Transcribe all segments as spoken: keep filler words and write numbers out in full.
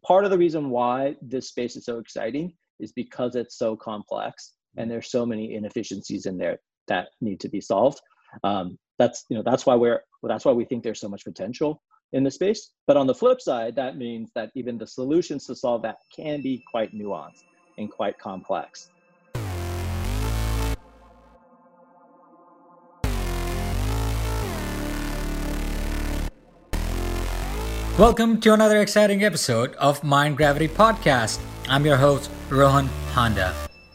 part of the reason why this space is so exciting is because it's so complex and there's so many inefficiencies in there that need to be solved. Um, that's you know that's why we're that's why we think there's so much potential in the space. But on the flip side, that means that even the solutions to solve that can be quite nuanced and quite complex. Welcome to another exciting episode of Mind Gravity Podcast. I'm your host, Rohan Honda.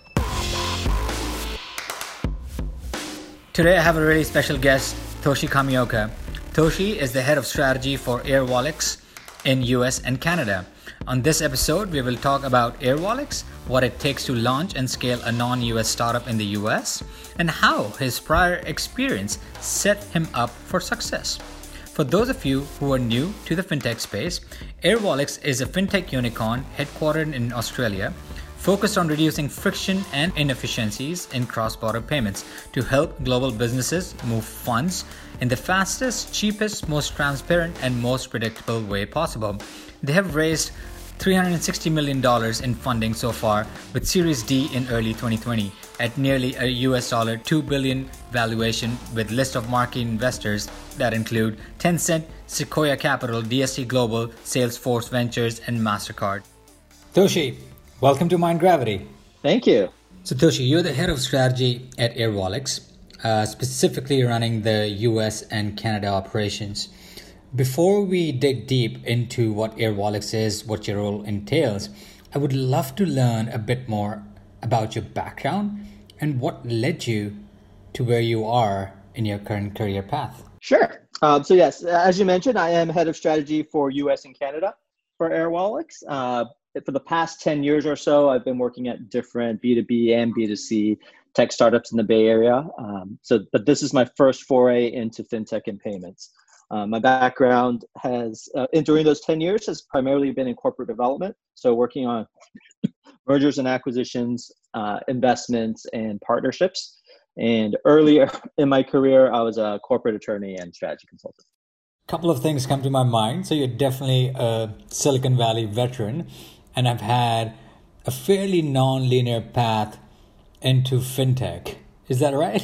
Today I have a really special guest, Toshi Kamioka. Toshi is the head of strategy for Airwallex in U S and Canada. On this episode, we will talk about Airwallex, what it takes to launch and scale a non-U S startup in the U S, and how his prior experience set him up for success. For those of you who are new to the fintech space, Airwallex is a fintech unicorn headquartered in Australia, focused on reducing friction and inefficiencies in cross-border payments to help global businesses move funds in the fastest, cheapest, most transparent, and most predictable way possible. They have raised three hundred sixty million dollars in funding so far, with Series D in early twenty twenty at nearly a U S dollar two billion dollars valuation, with list of marquee investors that include Tencent, Sequoia Capital, D S T Global, Salesforce Ventures, and MasterCard. Toshi, welcome to Mind Gravity. Thank you. So Toshi, you're the head of strategy at Airwallex, uh, specifically running the U S and Canada operations. Before we dig deep into what Airwallex is, what your role entails, I would love to learn a bit more about your background and what led you to where you are in your current career path. Sure. Um, so yes, as you mentioned, I am head of strategy for U S and Canada for Airwallex. Uh, for the past ten years or so, I've been working at different B two B and B two C tech startups in the Bay Area. Um, so, but this is my first foray into fintech and payments. Uh, my background has, uh, and during those ten years, has primarily been in corporate development. So working on mergers and acquisitions, uh, investments, and partnerships. And earlier in my career, I was a corporate attorney and strategy consultant. A couple of things come to my mind. So you're definitely a Silicon Valley veteran, and I've had a fairly non-linear path into fintech. Is that right?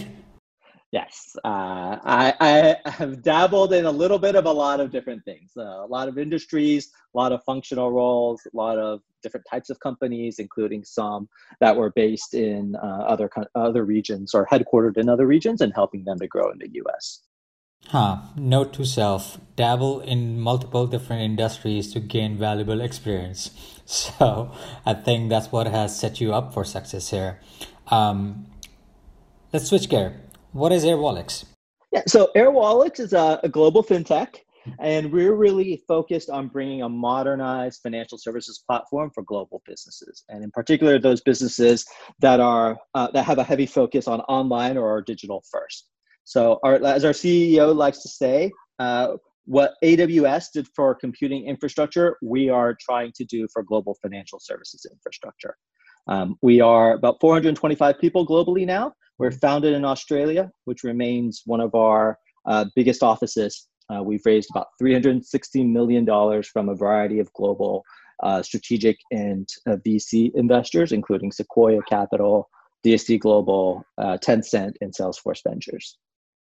Yes, uh, I, I have dabbled in a little bit of a lot of different things, uh, a lot of industries, a lot of functional roles, a lot of different types of companies, including some that were based in uh, other other regions or headquartered in other regions and helping them to grow in the U S. Huh. Note to self, dabble in multiple different industries to gain valuable experience. So I think that's what has set you up for success here. Um, let's switch gear. What is Airwallex? Yeah, so Airwallex is a, a global fintech, and we're really focused on bringing a modernized financial services platform for global businesses, and in particular, those businesses that are uh, that have a heavy focus on online or digital first. So, our, as our C E O likes to say, uh, what A W S did for computing infrastructure, we are trying to do for global financial services infrastructure. Um, we are about four hundred twenty-five people globally now. We're founded in Australia, which remains one of our uh, biggest offices. Uh, we've raised about three hundred sixty million dollars from a variety of global uh, strategic and uh, V C investors, including Sequoia Capital, D S T Global, uh, Tencent, and Salesforce Ventures.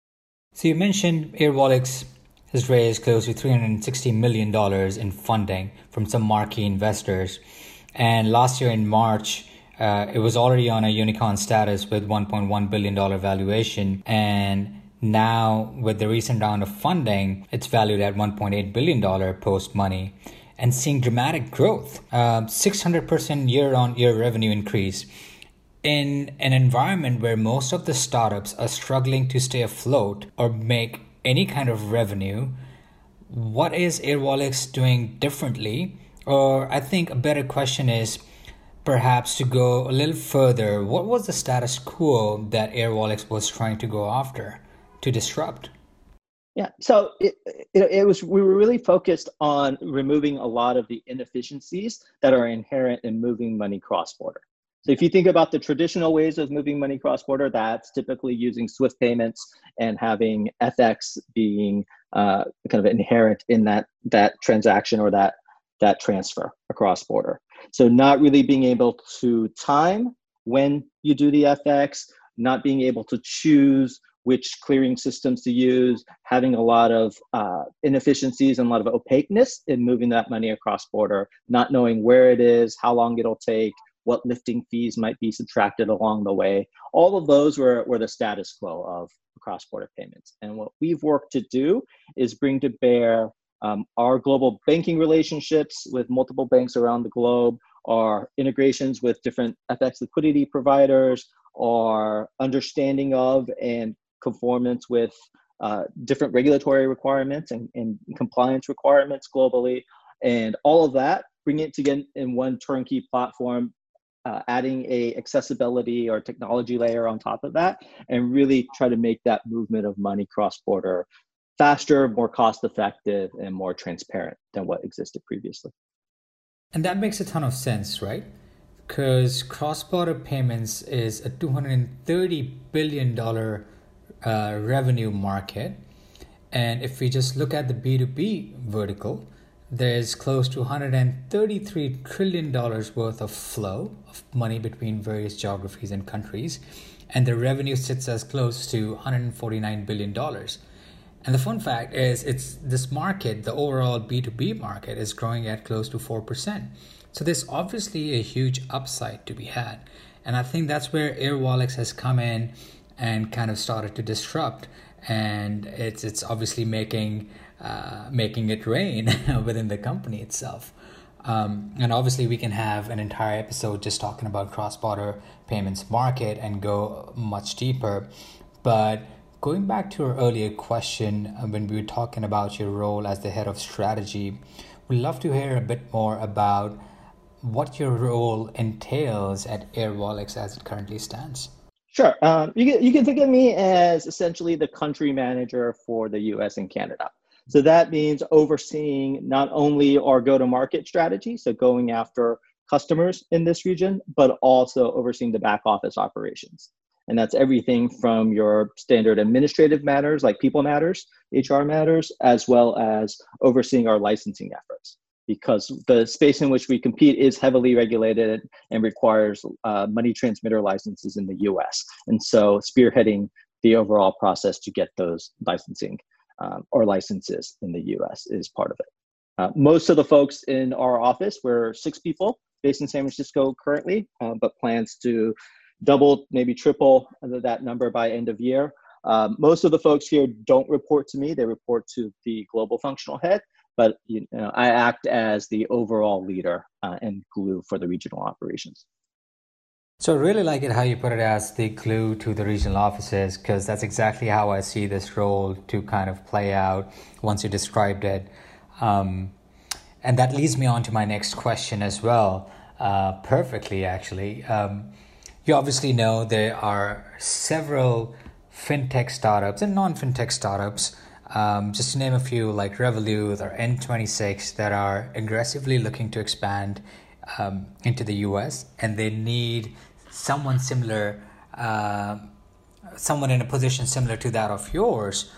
So you mentioned Airwallex has raised close to three hundred sixty million dollars in funding from some marquee investors. And last year in March, uh, it was already on a unicorn status with one point one billion dollars valuation. And now with the recent round of funding, it's valued at one point eight billion dollars post-money and seeing dramatic growth, uh, six hundred percent year-on-year revenue increase. In an environment where most of the startups are struggling to stay afloat or make any kind of revenue, what is Airwallex doing differently? Or I think a better question is perhaps to go a little further. What was the status quo that Airwallex was trying to go after to disrupt? Yeah, so it, it, it was we were really focused on removing a lot of the inefficiencies that are inherent in moving money cross-border. So if you think about the traditional ways of moving money cross-border, that's typically using SWIFT payments and having F X being uh, kind of inherent in that that transaction or that that transfer across border. So not really being able to time when you do the F X, not being able to choose which clearing systems to use, having a lot of uh, inefficiencies and a lot of opaqueness in moving that money across border, not knowing where it is, how long it'll take, what lifting fees might be subtracted along the way. All of those were, were the status quo of cross-border payments. And what we've worked to do is bring to bear um, our global banking relationships with multiple banks around the globe, our integrations with different F X liquidity providers, our understanding of and conformance with uh, different regulatory requirements and, and compliance requirements globally. And all of that, bring it together in one turnkey platform, uh, adding a accessibility or technology layer on top of that, and really try to make that movement of money cross-border faster, more cost-effective, and more transparent than what existed previously. And that makes a ton of sense, right? Because cross-border payments is a two hundred thirty billion dollars uh, revenue market. And if we just look at the B two B vertical, there's close to one hundred thirty-three trillion dollars worth of flow of money between various geographies and countries. And the revenue sits as close to one hundred forty-nine billion dollars. And the fun fact is, it's this market, the overall B two B market, is growing at close to four percent. So there's obviously a huge upside to be had. And I think that's where Airwallex has come in and kind of started to disrupt. And it's it's obviously making uh, making it rain within the company itself. Um, and obviously we can have an entire episode just talking about cross-border payments market and go much deeper. But going back to our earlier question, uh, when we were talking about your role as the head of strategy, we'd love to hear a bit more about what your role entails at Airwallex as it currently stands. Sure. Um, you can, you can think of me as essentially the country manager for the U S and Canada. So that means overseeing not only our go-to-market strategy, so going after customers in this region, but also overseeing the back office operations. And that's everything from your standard administrative matters like people matters, H R matters, as well as overseeing our licensing efforts. Because the space in which we compete is heavily regulated and requires uh, money transmitter licenses in the U S. And so spearheading the overall process to get those licensing um, or licenses in the U S is part of it. Uh, most of the folks in our office, we're six people based in San Francisco currently, uh, but plans to double, maybe triple that number by end of year. Um, most of the folks here don't report to me. They report to the global functional head. But you know, I act as the overall leader uh, and glue for the regional operations. So I really like it how you put it as the glue to the regional offices, because that's exactly how I see this role to kind of play out once you described it. Um, and that leads me on to my next question as well, uh, perfectly actually. Um, you obviously know there are several fintech startups and non-fintech startups, Um, just to name a few, like Revolut or N twenty-six, that are aggressively looking to expand um, into the U S, and they need someone similar, uh, someone in a position similar to that of yours.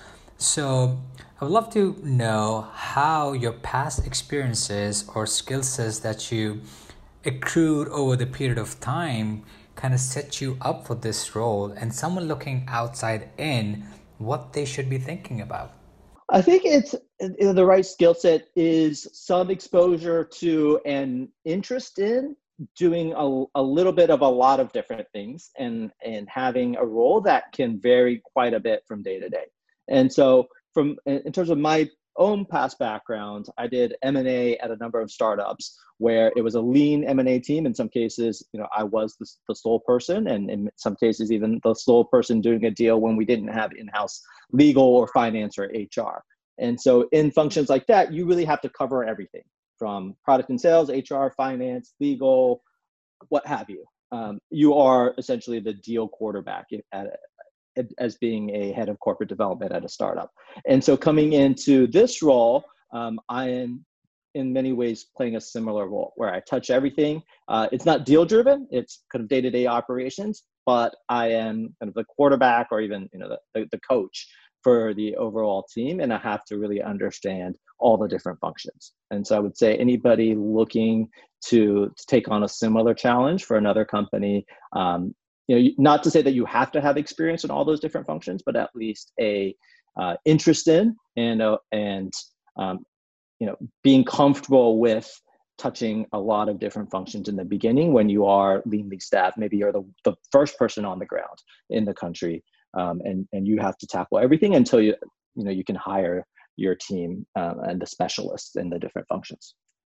So I would love to know how your past experiences or skill sets that you accrued over the period of time kind of set you up for this role, and someone looking outside in, what they should be thinking about. I think it's the right skill set is some exposure to and interest in doing a, a little bit of a lot of different things, and, and having a role that can vary quite a bit from day to day. And so from in terms of my own past background, I did M and A at a number of startups where it was a lean M and A team. In some cases, you know, I was the, the sole person, and in some cases, even the sole person doing a deal when we didn't have in-house legal or finance or H R. And so in functions like that, you really have to cover everything from product and sales, H R, finance, legal, what have you. Um, you are essentially the deal quarterback at a, as being a head of corporate development at a startup. And so coming into this role, um, I am in many ways playing a similar role where I touch everything. Uh, it's not deal driven, it's kind of day-to-day operations, but I am kind of the quarterback or even, you know, the, the, the coach for the overall team, and I have to really understand all the different functions. And so I would say anybody looking to, to take on a similar challenge for another company, um, you know, not to say that you have to have experience in all those different functions, but at least a uh, interest in and uh, and um, you know, being comfortable with touching a lot of different functions in the beginning when you are leanly staffed. Maybe you're the, the first person on the ground in the country, um, and and you have to tackle everything until you you know you can hire your team um, and the specialists in the different functions.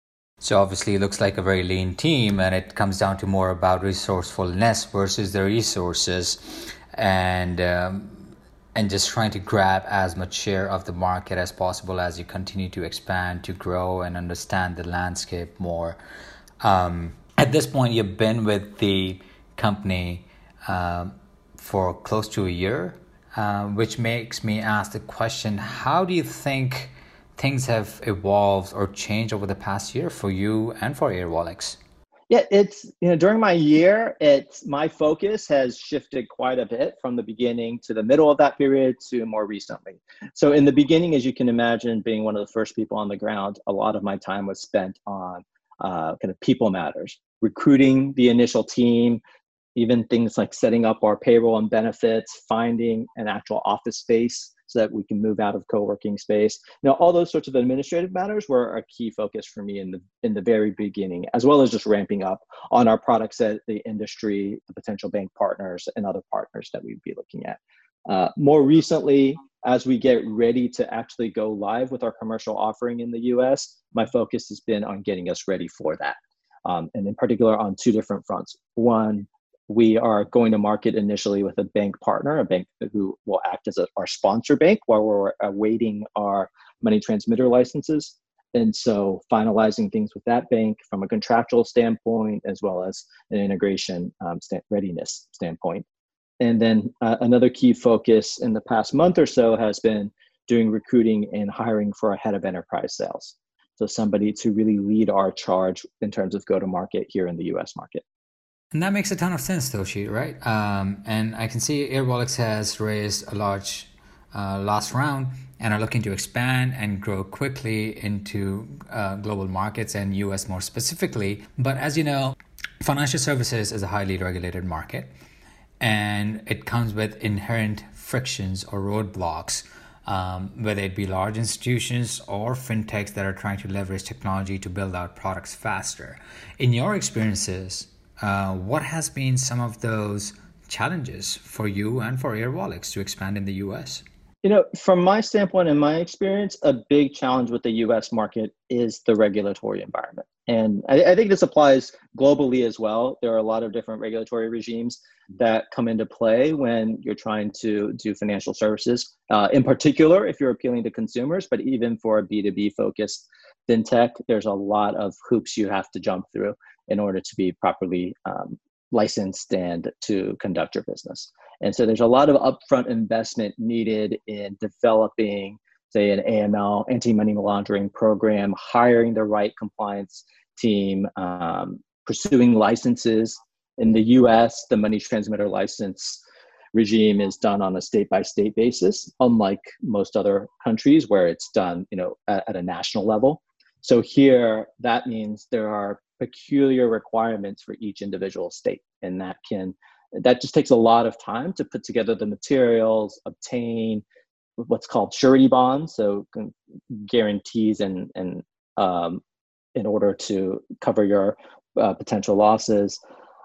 So obviously it looks like a very lean team, and it comes down to more about resourcefulness versus the resources, and um, and just trying to grab as much share of the market as possible as you continue to expand, to grow, and understand the landscape more. Um, at this point, you've been with the company um, for close to a year, uh, which makes me ask the question, how do you think things have evolved or changed over the past year for you and for Airwallex? Yeah, it's, you know, during my year, it's, my focus has shifted quite a bit from the beginning to the middle of that period to more recently. So in the beginning, as you can imagine, being one of the first people on the ground, a lot of my time was spent on uh, kind of people matters, recruiting the initial team, even things like setting up our payroll and benefits, finding an actual office space so that we can move out of co-working space. Now, all those sorts of administrative matters were a key focus for me in the in the very beginning, as well as just ramping up on our product set, the industry, the potential bank partners, and other partners that we'd be looking at. Uh, more recently, as we get ready to actually go live with our commercial offering in the U S, my focus has been on getting us ready for that. Um, and in particular on two different fronts. One, we are going to market initially with a bank partner, a bank who will act as a, our sponsor bank while we're awaiting our money transmitter licenses. And so finalizing things with that bank from a contractual standpoint, as well as an integration um, st- readiness standpoint. And then uh, another key focus in the past month or so has been doing recruiting and hiring for a head of enterprise sales. So somebody to really lead our charge in terms of go-to-market here in the U S market. And that makes a ton of sense, Toshi, right? Um, and I can see Airwallex has raised a large uh, last round and are looking to expand and grow quickly into uh, global markets and U S more specifically. But as you know, financial services is a highly regulated market, and it comes with inherent frictions or roadblocks, um, whether it be large institutions or fintechs that are trying to leverage technology to build out products faster. In your experiences, Uh, what has been some of those challenges for you and for Airwallex to expand in the U S? You know, from my standpoint and my experience, a big challenge with the U S market is the regulatory environment. And I, I think this applies globally as well. There are a lot of different regulatory regimes that come into play when you're trying to do financial services, uh, in particular, if you're appealing to consumers, but even for a B two B focused fintech, there's a lot of hoops you have to jump through in order to be properly um, licensed and to conduct your business. And so there's a lot of upfront investment needed in developing, say, an A M L, anti-money laundering program, hiring the right compliance team, um, pursuing licenses. In the U S, the money transmitter license regime is done on a state-by-state basis, unlike most other countries where it's done, you know, at, at a national level. So here, that means there are peculiar requirements for each individual state, and that can that just takes a lot of time to put together the materials, obtain what's called surety bonds, so guarantees and and um, in order to cover your uh, potential losses.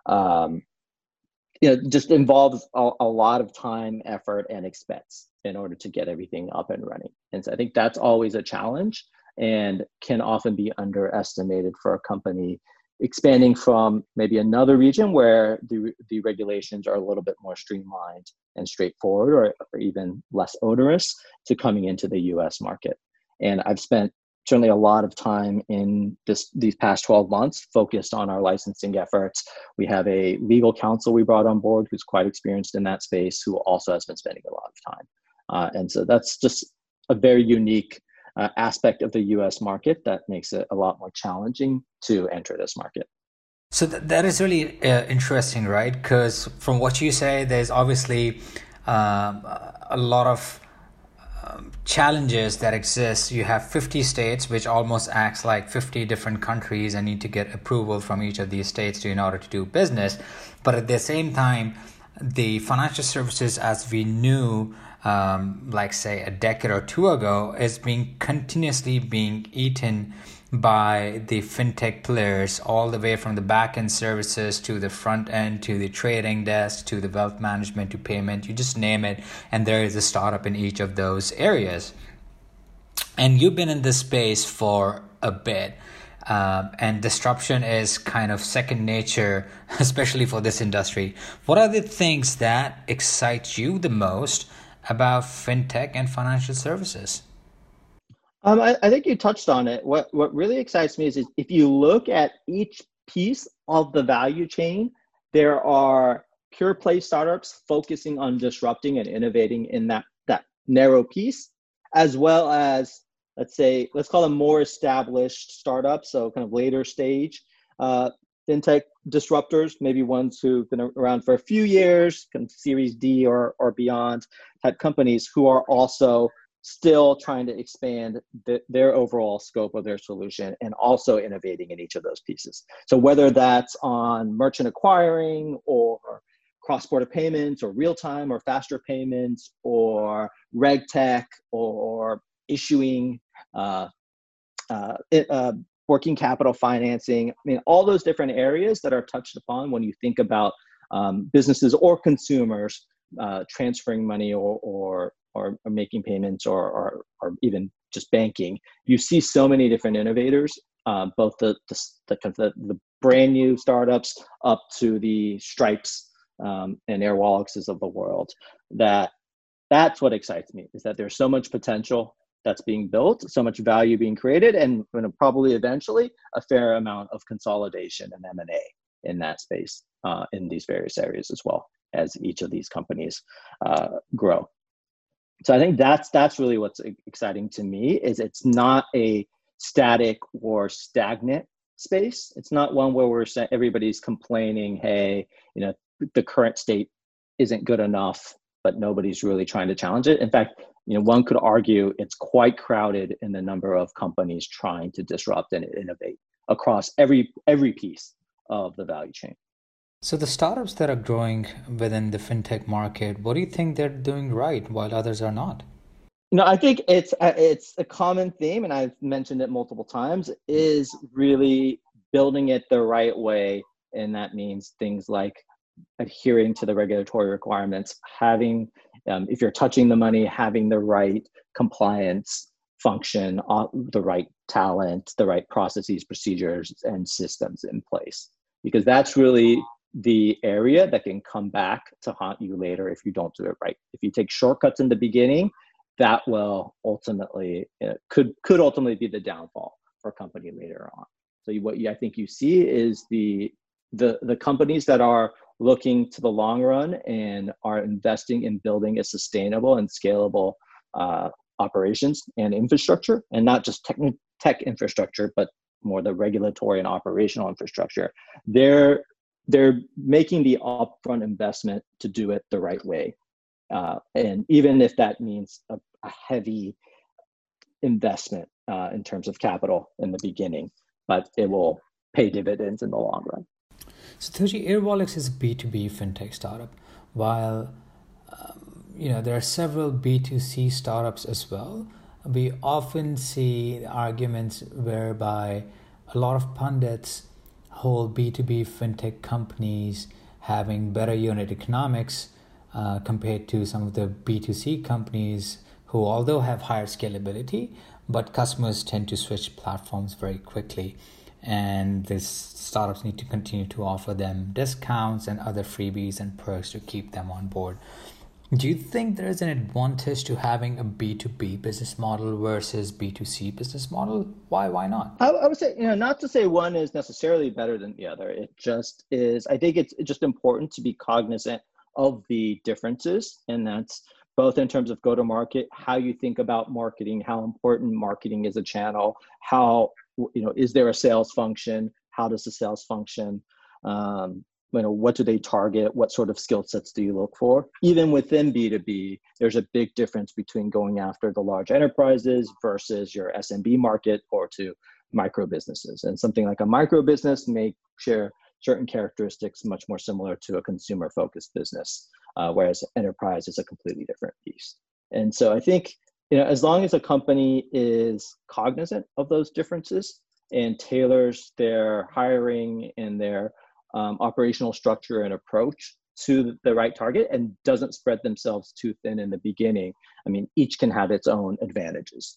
Um, you know, just involves a, a lot of time, effort, and expense in order to get everything up and running. And so I think that's always a challenge and can often be underestimated for a company expanding from maybe another region where the, the regulations are a little bit more streamlined and straightforward, or, or even less onerous, to coming into the U S market. And I've spent certainly a lot of time in this these past twelve months focused on our licensing efforts. We have a legal counsel we brought on board who's quite experienced in that space, who also has been spending a lot of time. Uh, and so that's just a very unique uh, aspect of the U S market that makes it a lot more challenging to enter this market. So th- that is really uh, interesting, right? Because from what you say, there's obviously um, a lot of um, challenges that exist. You have fifty states, which almost acts like fifty different countries, and need to get approval from each of these states to, in order to do business. But at the same time, the financial services as we knew, um, like say a decade or two ago, is being continuously being eaten by the fintech players, all the way from the back end services to the front end, to the trading desk, to the wealth management, to payment, you just name it. And there is a startup in each of those areas. And you've been in this space for a bit. Um, and disruption is kind of second nature, especially for this industry. What are the things that excite you the most about fintech and financial services? Um, I, I think you touched on it. What what really excites me is, is if you look at each piece of the value chain, there are pure play startups focusing on disrupting and innovating in that that narrow piece, as well as, let's say, let's call them more established startups, so kind of later stage uh, fintech disruptors, maybe ones who've been around for a few years, kind of Series D or or beyond type companies, who are also still trying to expand the, their overall scope of their solution and also innovating in each of those pieces. So whether that's on merchant acquiring or cross-border payments or real-time or faster payments or reg tech or issuing, uh, uh, it, uh, working capital financing, I mean, all those different areas that are touched upon when you think about um, businesses or consumers uh, transferring money or, or or, or making payments or, or or even just banking. You see so many different innovators, uh, both the the, the the the brand new startups up to the Stripes um, and Airwallex of the world. That that's what excites me, is that there's so much potential that's being built, so much value being created, and you know, probably eventually a fair amount of consolidation and M and A in that space uh, in these various areas as well, as each of these companies uh, grow. So I think that's that's really what's exciting to me, is it's not a static or stagnant space. It's not one where we're saying everybody's complaining, hey, you know, the current state isn't good enough, but nobody's really trying to challenge it. In fact, you know, one could argue it's quite crowded in the number of companies trying to disrupt and innovate across every every piece of the value chain. So the startups that are growing within the fintech market, what do you think they're doing right while others are not? You know, I think it's uh, it's a common theme, and I've mentioned it multiple times, is really building it the right way. And that means things like adhering to the regulatory requirements, having, um, if you're touching the money, having the right compliance function, uh, the right talent, the right processes, procedures, and systems in place. Because that's really the area that can come back to haunt you later if you don't do it right. If you take shortcuts in the beginning, that will ultimately, uh, could could ultimately be the downfall for a company later on. So you, what you, I think you see is the the the companies that are looking to the long run and are investing in building a sustainable and scalable uh, operations and infrastructure, and not just tech, tech infrastructure, but more the regulatory and operational infrastructure. They're they're making the upfront investment to do it the right way, uh, and even if that means a, a heavy investment uh, in terms of capital in the beginning, but it will pay dividends in the long run. So Toshi, Airwallex is a B two B fintech startup, while um, you know there are several B two C startups as well. We often see arguments whereby a lot of pundits hold B two B fintech companies having better unit economics uh, compared to some of the B two C companies who, although have higher scalability, but customers tend to switch platforms very quickly. And these startups need to continue to offer them discounts and other freebies and perks to keep them on board. Do you think there is an advantage to having a B two B business model versus B two C business model? Why, why not? I, I would say, you know, not to say one is necessarily better than the other. It just is, I think it's just important to be cognizant of the differences. And that's both in terms of go-to-market, how you think about marketing, how important marketing is a channel, how, you know, is there a sales function? How does the sales function? Um, you know, what do they target? What sort of skill sets do you look for? Even within B two B, there's a big difference between going after the large enterprises versus your S M B market or to micro businesses. And something like a micro business may share certain characteristics much more similar to a consumer focused business, uh, whereas enterprise is a completely different beast. And so I think, you know, as long as a company is cognizant of those differences and tailors their hiring and their um, operational structure and approach to the right target and doesn't spread themselves too thin in the beginning, I mean, each can have its own advantages.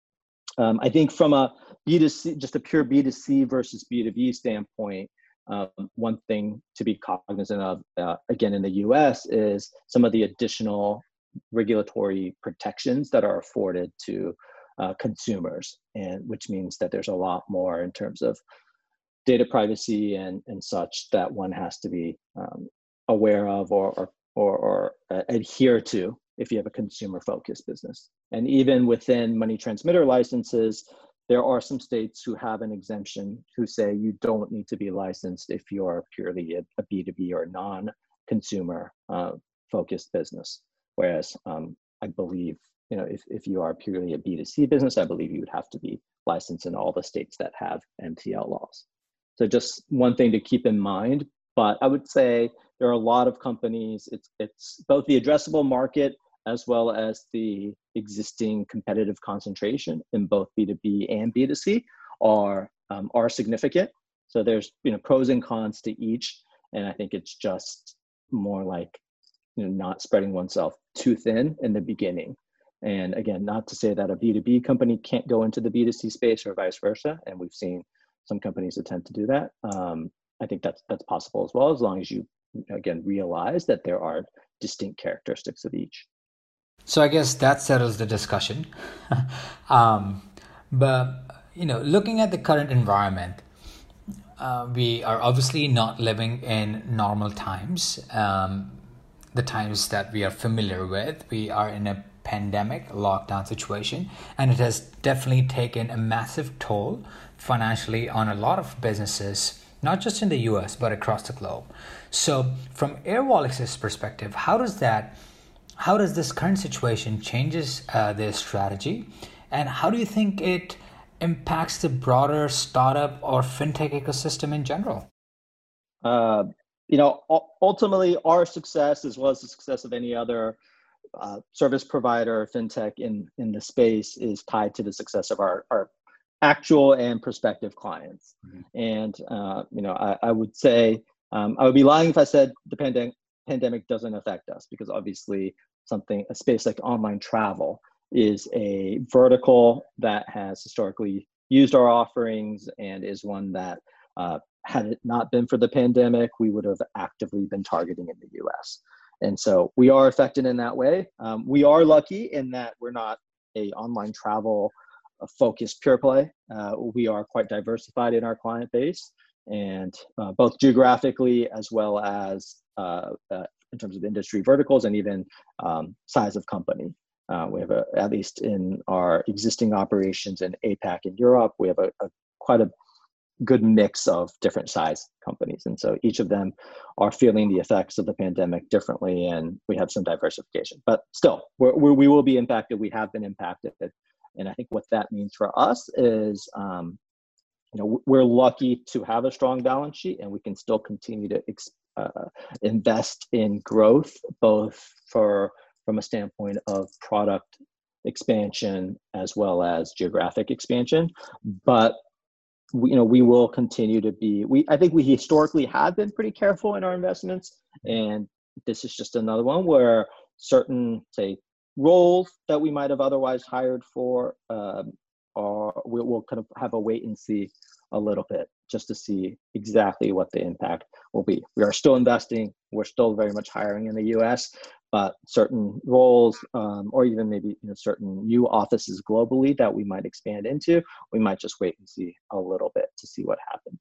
Um, I think from a B two C, just a pure B two C versus B two B standpoint, um, one thing to be cognizant of, uh, again, in the U S is some of the additional regulatory protections that are afforded to uh, consumers, and which means that there's a lot more in terms of data privacy and, and such that one has to be um, aware of or, or, or, or uh, adhere to if you have a consumer-focused business. And even within money transmitter licenses, there are some states who have an exemption who say you don't need to be licensed if you're purely a, a B two B or non-consumer uh, focused business. Whereas um, I believe, you know, if, if you are purely a B two C business, I believe you would have to be licensed in all the states that have M T L laws. So just one thing to keep in mind, but I would say there are a lot of companies, it's, it's both the addressable market as well as the existing competitive concentration in both B two B and B two C are, um, are significant. So there's, you know, pros and cons to each. And I think it's just more like, you know, not spreading oneself too thin in the beginning. And again, not to say that a B two B company can't go into the B two C space or vice versa. And we've seen some companies attempt to do that. Um, I think that's, that's possible as well, as long as you, again, realize that there are distinct characteristics of each. So I guess that settles the discussion. um, but, you know, looking at the current environment, uh, we are obviously not living in normal times, um, the times that we are familiar with. We are in a pandemic lockdown situation, and it has definitely taken a massive toll financially on a lot of businesses, not just in the U S, but across the globe. So from Airwalix's perspective, how does that How does this current situation changes uh, their strategy, and how do you think it impacts the broader startup or fintech ecosystem in general? Uh, you know, ultimately, our success, as well as the success of any other uh, service provider, fintech in in the space, is tied to the success of our our actual and prospective clients. Mm-hmm. And uh, you know, I, I would say um, I would be lying if I said the pandemic. pandemic doesn't affect us, because obviously something, a space like online travel is a vertical that has historically used our offerings and is one that uh, had it not been for the pandemic, we would have actively been targeting in the U S. And so we are affected in that way. Um, we are lucky in that we're not a online travel uh, focused pure play. Uh, we are quite diversified in our client base, and uh, both geographically as well as uh, uh, in terms of industry verticals and even um, size of company. Uh, we have a, at least in our existing operations in APAC and Europe, we have a, a quite a good mix of different size companies. And so each of them are feeling the effects of the pandemic differently, and we have some diversification. But still, we're, we're, we will be impacted. We have been impacted. And I think what that means for us is, um, you know, we're lucky to have a strong balance sheet, and we can still continue to uh, invest in growth, both for from a standpoint of product expansion as well as geographic expansion. But we, you know, we will continue to be. We I think we historically have been pretty careful in our investments, and this is just another one where certain, say, roles that we might have otherwise hired for. Um, Or we'll, we'll kind of have a wait and see a little bit just to see exactly what the impact will be. We are still investing. We're still very much hiring in the U S, but certain roles um, or even maybe, you know, certain new offices globally that we might expand into, we might just wait and see a little bit to see what happens.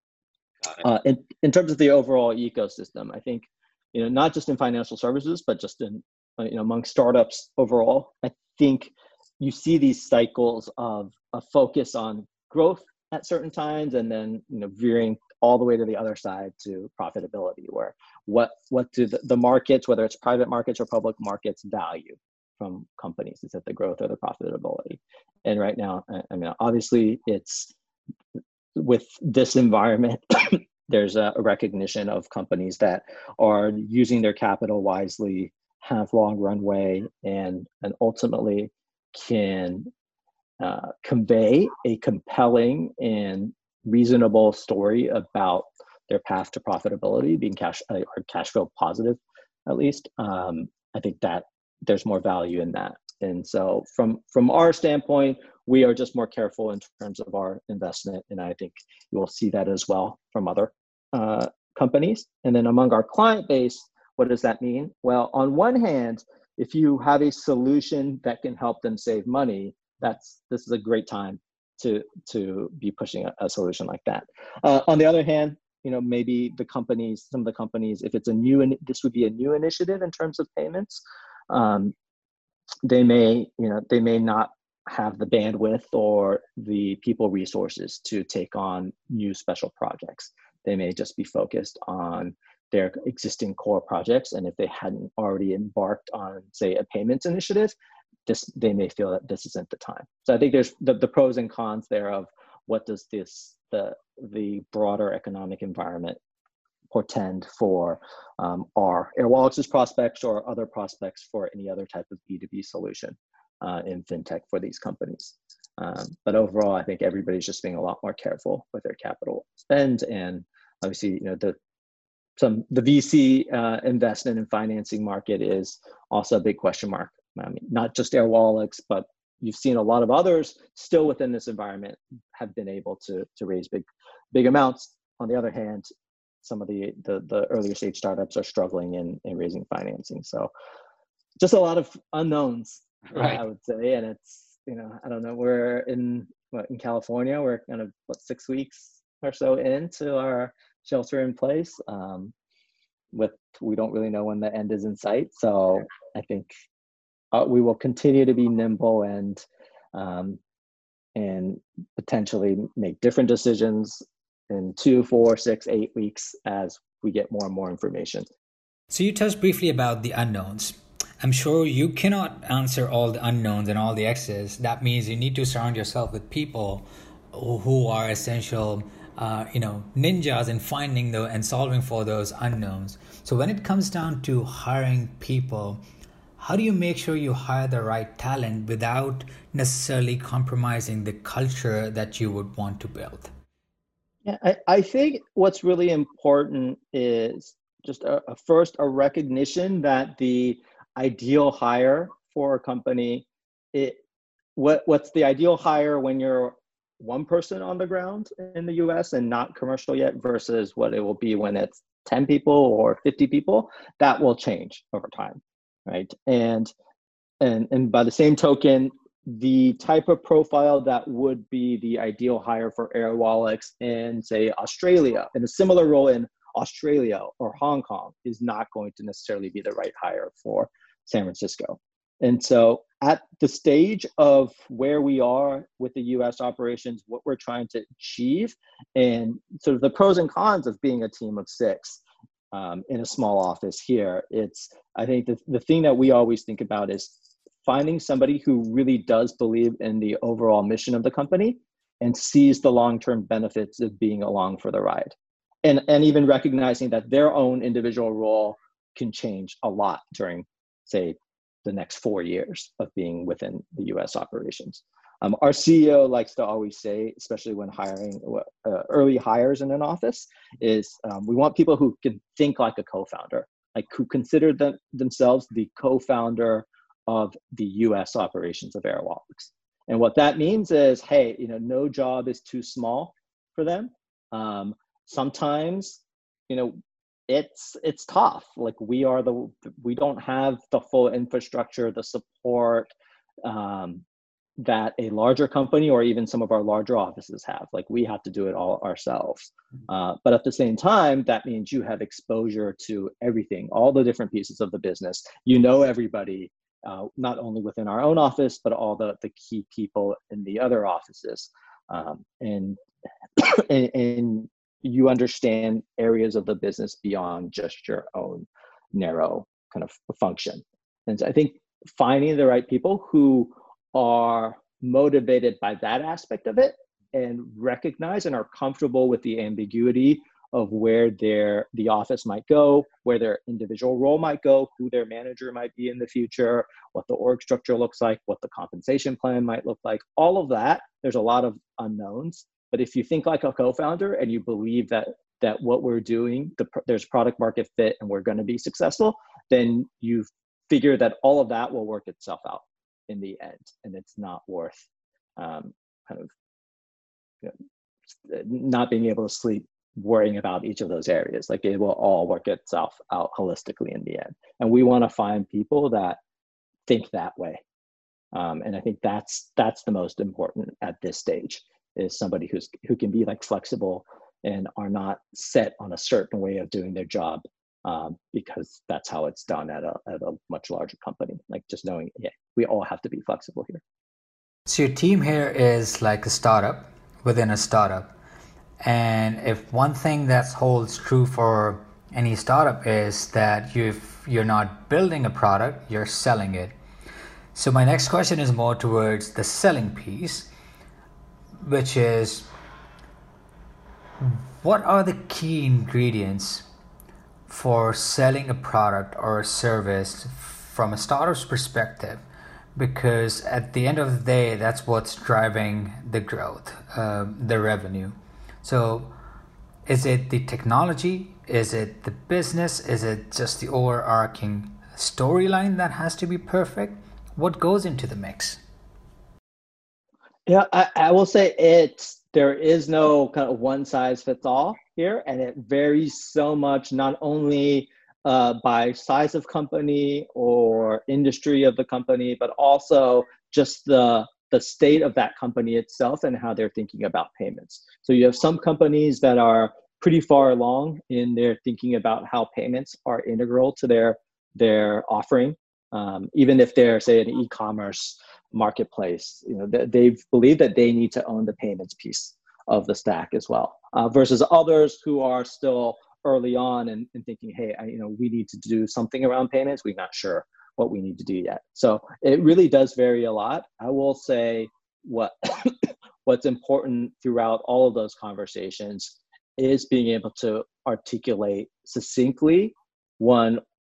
Got it. Uh, in, in terms of the overall ecosystem, I think, you know, not just in financial services, but just in, you know, among startups overall, I think you see these cycles of a focus on growth at certain times, and then, you know, veering all the way to the other side to profitability, where what what do the, the markets, whether it's private markets or public markets, value from companies? Is it the growth or the profitability? And right now, I mean, obviously, it's with this environment, there's a recognition of companies that are using their capital wisely, have long runway, and and ultimately can uh, convey a compelling and reasonable story about their path to profitability, being cash uh, or cash flow positive, at least. Um, I think that there's more value in that. And so from from our standpoint, we are just more careful in terms of our investment. And I think you will see that as well from other uh, companies. And then among our client base, what does that mean? Well, on one hand, if you have a solution that can help them save money, that's this is a great time to to be pushing a, a solution like that. Uh, on the other hand, you know, maybe the companies, some of the companies, if it's a new, in, this would be a new initiative in terms of payments. Um, they may, you know, they may not have the bandwidth or the people resources to take on new special projects. They may just be focused on their existing core projects. And if they hadn't already embarked on, say, a payments initiative, this, they may feel that this isn't the time. So I think there's the, the pros and cons there of what does this, the, the broader economic environment portend for um, our Airwallex prospects or other prospects for any other type of B two B solution uh, in fintech for these companies. Um, but overall, I think everybody's just being a lot more careful with their capital spend, and obviously, you know, the some the V C uh, investment and financing market is also a big question mark. I mean, not just Airwallex, but you've seen a lot of others still within this environment have been able to to raise big big amounts. On the other hand, some of the, the, the earlier stage startups are struggling in, in raising financing. So just a lot of unknowns, right. I would say. And it's, you know, I don't know, we're in, what, in California, we're kind of, what, six weeks or so into our shelter in place. Um, with, we don't really know when the end is in sight. So I think uh, we will continue to be nimble and, um, and potentially make different decisions in two, four, six, eight weeks as we get more and more information. So you touched briefly about the unknowns. I'm sure you cannot answer all the unknowns and all the X's. That means you need to surround yourself with people who are essential, uh, you know, ninjas in finding the and solving for those unknowns. So when it comes down to hiring people, how do you make sure you hire the right talent without necessarily compromising the culture that you would want to build? Yeah, I, I think what's really important is just a, a first a recognition that the ideal hire for a company, it what what's the ideal hire when you're one person on the ground in the U S and not commercial yet versus what it will be when it's ten people or fifty people, that will change over time, right? And and and by the same token, the type of profile that would be the ideal hire for Airwallex in, say, Australia, in a similar role in Australia or Hong Kong, is not going to necessarily be the right hire for San Francisco. And so at the stage of where we are with the U S operations, what we're trying to achieve, and sort of the pros and cons of being a team of six um, in a small office here, it's, I think the, the thing that we always think about is finding somebody who really does believe in the overall mission of the company and sees the long-term benefits of being along for the ride. And, and even recognizing that their own individual role can change a lot during, say, the next four years of being within the U S operations. Um, our C E O likes to always say, especially when hiring uh, early hires in an office, is um, we want people who can think like a co-founder, like who consider them, themselves the co-founder of the U S operations of Airwallex. And what that means is, hey, you know, no job is too small for them. Um, sometimes, you know, it's it's tough. Like we are the we don't have the full infrastructure, the support um, that a larger company or even some of our larger offices have. Like we have to do it all ourselves. Uh, but at the same time, that means you have exposure to everything, all the different pieces of the business. You know everybody. Uh, not only within our own office, but all the, the key people in the other offices. Um, and, and, and you understand areas of the business beyond just your own narrow kind of function. And so I think finding the right people who are motivated by that aspect of it and recognize and are comfortable with the ambiguity of where their the office might go, where their individual role might go, who their manager might be in the future, what the org structure looks like, what the compensation plan might look like, all of that. There's a lot of unknowns. But if you think like a co-founder and you believe that that what we're doing, the, there's product market fit and we're going to be successful, then you figure that all of that will work itself out in the end, and it's not worth um, kind of you know, not being able to sleep worrying about each of those areas. Like it will all work itself out holistically in the end. And we want to find people that think that way. Um, and I think that's that's the most important at this stage, is somebody who's who can be like flexible and are not set on a certain way of doing their job, um, because that's how it's done at a at a much larger company. Like just knowing, yeah, we all have to be flexible here. So your team here is like a startup within a startup. And if one thing that holds true for any startup is that you you're not building a product, you're selling it. So my next question is more towards the selling piece, which is, what are the key ingredients for selling a product or a service from a startup's perspective? Because at the end of the day, that's what's driving the growth, uh, the revenue. So is it the technology? Is it the business? Is it just the overarching storyline that has to be perfect? What goes into the mix? Yeah, I, I will say it's, there is no kind of one size fits all here, and it varies so much, not only uh, by size of company or industry of the company, but also just the the state of that company itself and how they're thinking about payments. So you have some companies that are pretty far along in their thinking about how payments are integral to their, their offering. Um, even if they're, say, an e-commerce marketplace, you know, they, they believe that they need to own the payments piece of the stack as well, uh, versus others who are still early on and, and thinking, hey, I, you know, we need to do something around payments. We're not sure what we need to do yet. So it really does vary a lot. I will say what what's important throughout all of those conversations is being able to articulate succinctly, one,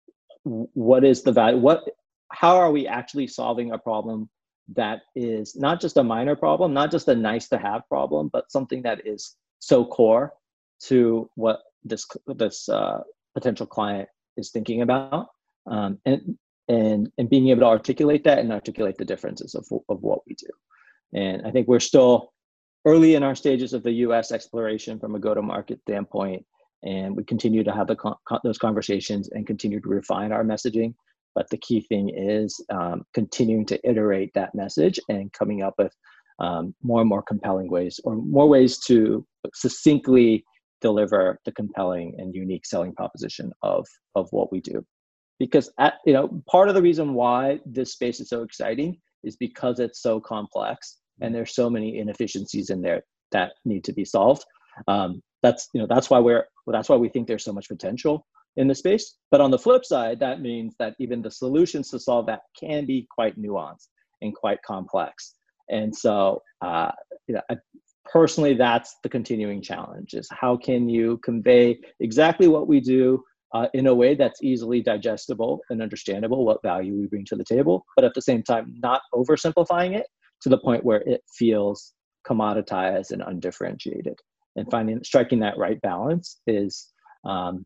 what is the value, what, how are we actually solving a problem that is not just a minor problem, not just a nice to have problem, but something that is so core to what this this uh, potential client is thinking about, um, and and and being able to articulate that and articulate the differences of of what we do. And I think we're still early in our stages of the U S exploration from a go-to-market standpoint, and we continue to have the con- those conversations and continue to refine our messaging. But the key thing is um, continuing to iterate that message and coming up with um, more and more compelling ways, or more ways to succinctly deliver the compelling and unique selling proposition of of what we do. Because at, you know, part of the reason why this space is so exciting is because it's so complex and there's so many inefficiencies in there that need to be solved. Um, that's you know that's why we're well, that's why we think there's so much potential in the space. But on the flip side, that means that even the solutions to solve that can be quite nuanced and quite complex. And so, uh, you know, I, personally, that's the continuing challenge: is how can you convey exactly what we do uh, in a way that's easily digestible and understandable, what value we bring to the table, but at the same time, not oversimplifying it to the point where it feels commoditized and undifferentiated. And finding, striking that right balance is um,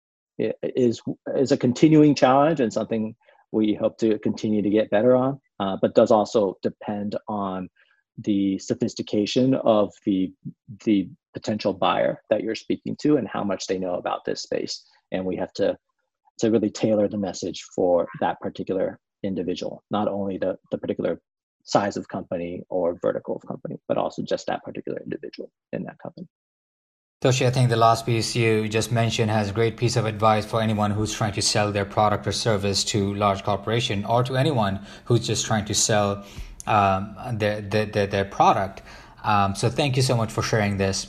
is is a continuing challenge and something we hope to continue to get better on, uh, but does also depend on the sophistication of the the potential buyer that you're speaking to and how much they know about this space. And we have to to really tailor the message for that particular individual, not only the, the particular size of company or vertical of company, but also just that particular individual in that company. Toshi, I think the last piece you just mentioned has a great piece of advice for anyone who's trying to sell their product or service to large corporation, or to anyone who's just trying to sell um, their, their, their, their product. Um, so thank you so much for sharing this.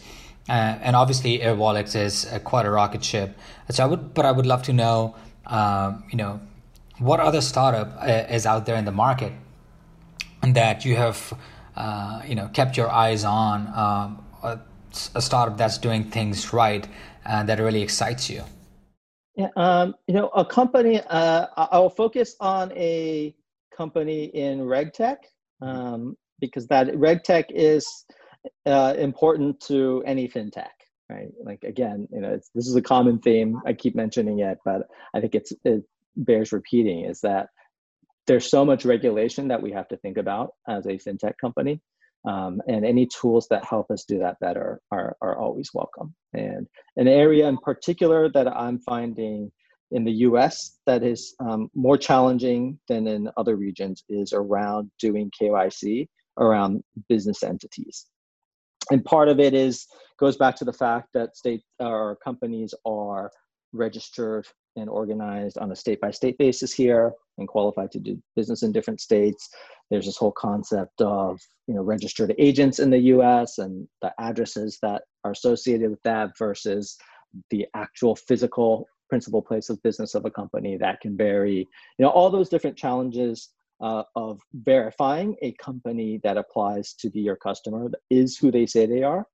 Uh, and obviously, Airwallex is uh, quite a rocket ship. So I would, but I would love to know, um, you know, what other startup uh, is out there in the market that you have, uh, you know, kept your eyes on, um, a, a startup that's doing things right and that really excites you. Yeah, um, you know, a company. Uh, I will focus on a company in RegTech um, because that RegTech is uh, important to any fintech, right? Like again, you know, it's, this is a common theme. I keep mentioning it, but I think it's it bears repeating. Is that there's so much regulation that we have to think about as a fintech company. Um, and any tools that help us do that better are, are always welcome. And an area in particular that I'm finding in the U S that is um, more challenging than in other regions is around doing K Y C around business entities. And part of it is goes back to the fact that state or companies are registered and organized on a state-by-state basis here and qualified to do business in different states. There's this whole concept of, you know, registered agents in the U S and the addresses that are associated with that versus the actual physical principal place of business of a company that can vary. You know, all those different challenges uh, of verifying a company that applies to be your customer is who they say they are,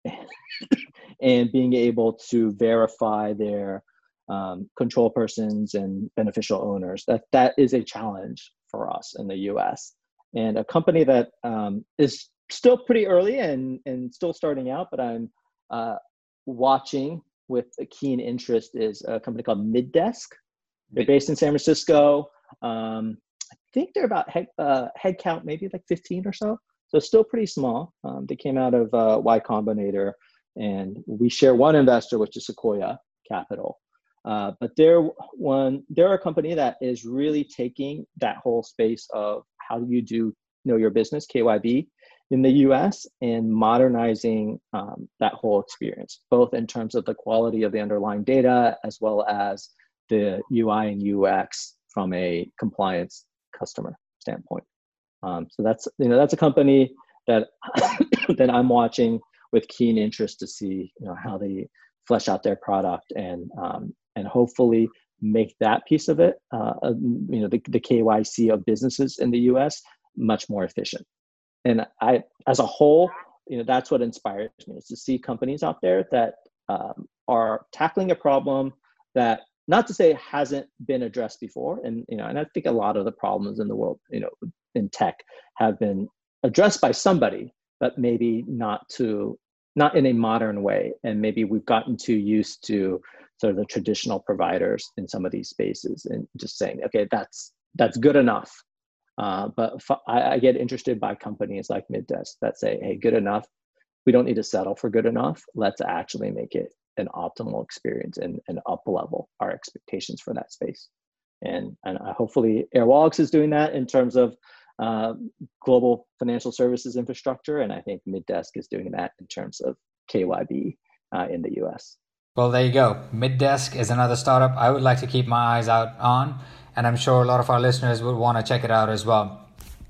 and being able to verify their um, control persons and beneficial owners. That that is a challenge for us in the U S. And a company that um, is still pretty early and, and still starting out, but I'm uh, watching with a keen interest is a company called Middesk. They're based in San Francisco. Um, I think they're about head, uh, head count, maybe like fifteen or so. So still pretty small. Um, they came out of uh, Y Combinator, and we share one investor, which is Sequoia Capital. Uh, but they're one, they're a company that is really taking that whole space of how do you do know your business, K Y B, in the U S, and modernizing um, that whole experience, both in terms of the quality of the underlying data as well as the U I and U X from a compliance customer standpoint. Um, so that's, you know, that's a company that that I'm watching with keen interest to see, you know, how they flesh out their product and um, and hopefully make that piece of it, uh, you know, the, the K Y C of businesses in the U S much more efficient. And I, as a whole, you know, that's what inspires me, is to see companies out there that um, are tackling a problem that, not to say hasn't been addressed before. And, you know, and I think a lot of the problems in the world, you know, in tech have been addressed by somebody, but maybe not to, not in a modern way. And maybe we've gotten too used to sort of the traditional providers in some of these spaces and just saying, okay, that's, that's good enough. Uh, but f- I, I get interested by companies like Middesk that say, hey, good enough. We don't need to settle for good enough. Let's actually make it an optimal experience and, and up level our expectations for that space. And, and uh, hopefully Airwallex is doing that in terms of uh, global financial services infrastructure. And I think Middesk is doing that in terms of K Y B uh, in the U S. Well, there you go. Middesk is another startup I would like to keep my eyes out on. And I'm sure a lot of our listeners would want to check it out as well.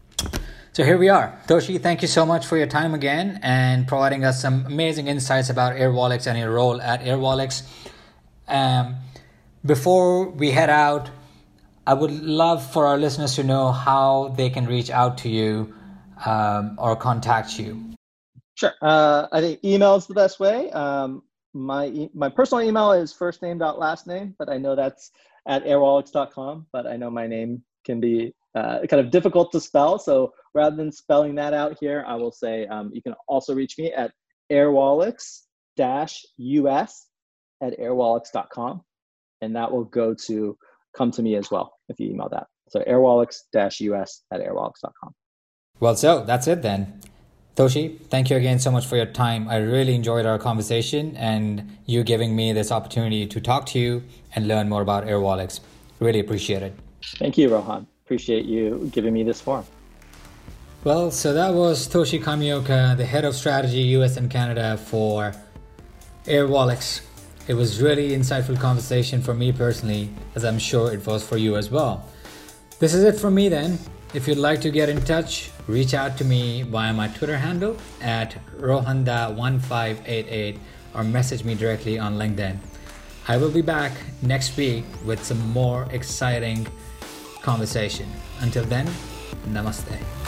So here we are. Toshi, thank you so much for your time again and providing us some amazing insights about Airwallex and your role at Airwallex. Um, before we head out, I would love for our listeners to know how they can reach out to you um, or contact you. Sure. Uh, I think email is the best way. Um, my e- my personal email is first name dot last name, but I know that's at airwallex dot com, but I know my name can be uh, kind of difficult to spell. So rather than spelling that out here, I will say um, you can also reach me at airwallex dash U S at airwallex dot com. And that will go to come to me as well if you email that. So airwallex dash U S at airwallex dot com. Well, so that's it then. Toshi, thank you again so much for your time. I really enjoyed our conversation and you giving me this opportunity to talk to you and learn more about Airwallex. Really appreciate it. Thank you, Rohan. Appreciate you giving me this forum. Well, so that was Toshi Kamioka, the head of strategy U S and Canada for Airwallex. It was really insightful conversation for me personally, as I'm sure it was for you as well. This is it from me then. If you'd like to get in touch, reach out to me via my Twitter handle at rohanda one five eight eight or message me directly on LinkedIn. I will be back next week with some more exciting conversation. Until then, namaste.